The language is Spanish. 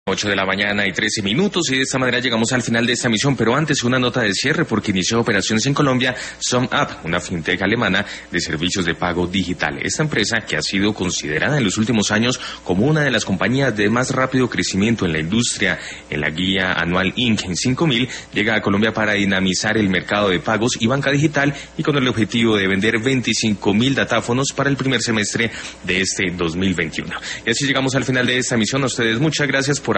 8 de la mañana y 13 minutos, y de esta manera llegamos al final de esta emisión, pero antes una nota de cierre porque inició operaciones en Colombia SumUp, una fintech alemana de servicios de pago digital. Esta empresa, que ha sido considerada en los últimos años como una de las compañías de más rápido crecimiento en la industria en la guía anual Inc. en 5000, llega a Colombia para dinamizar el mercado de pagos y banca digital, y con el objetivo de vender 25.000 datáfonos para el primer semestre de este 2021. Y así llegamos al final de esta emisión. A ustedes muchas gracias por